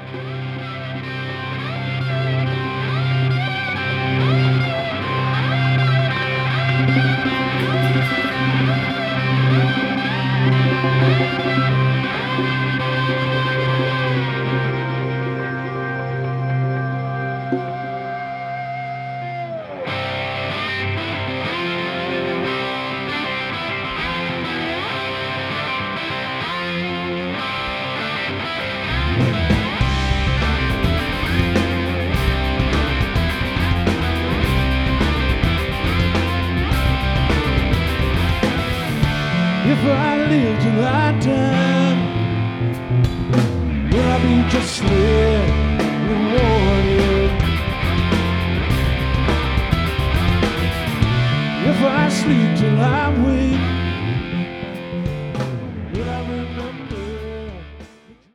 If I lived a lifetime, would I be justly rewarded? If I sleep till I wake,